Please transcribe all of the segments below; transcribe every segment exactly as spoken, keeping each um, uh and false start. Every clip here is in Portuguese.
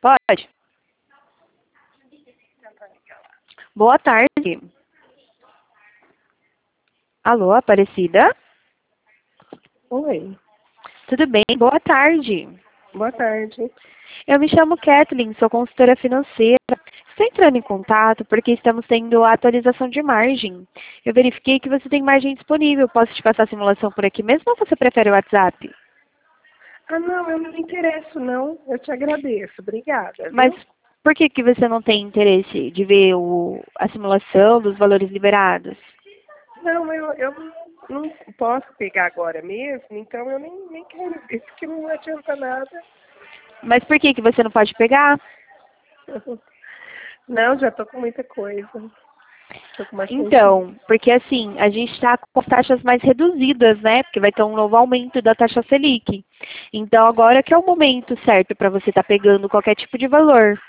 Pode? Boa tarde. Alô, Aparecida? Oi, Tudo bem? Boa tarde. boa tarde. Eu me chamo Kathleen, sou consultora financeira. Estou entrando em contato porque estamos tendo a atualização de margem. Eu verifiquei que você tem margem disponível. Posso te passar a simulação por aqui mesmo ou você prefere o WhatsApp? Ah, não, eu não me interesso, não. Eu te agradeço, obrigada, Mas viu? por que, que você não tem interesse de ver o, a simulação dos valores liberados? Não, eu, eu não posso pegar agora mesmo, então eu nem, nem quero ver, porque não adianta nada. Mas por que, que você não pode pegar? Não, já tô com muita coisa. Tô com bastante. Então, porque assim, a gente está com taxas mais reduzidas, né? Porque vai ter um novo aumento da taxa Selic. Então, agora que é o momento certo para você estar pegando qualquer tipo de valor.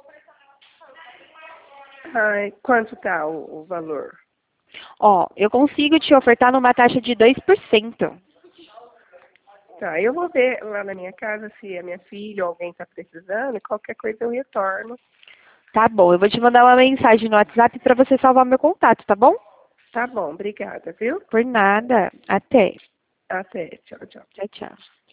Ai, quanto tá o, o valor? Ó, eu consigo te ofertar numa taxa de dois por cento. Tá, eu vou ver lá na minha casa se a minha filha ou alguém tá precisando, e qualquer coisa eu retorno. Tá bom, eu vou te mandar uma mensagem no WhatsApp para você salvar meu contato, tá bom? Tá bom, obrigada, viu? Por nada. Até. Até, tchau, tchau. Tchau, tchau.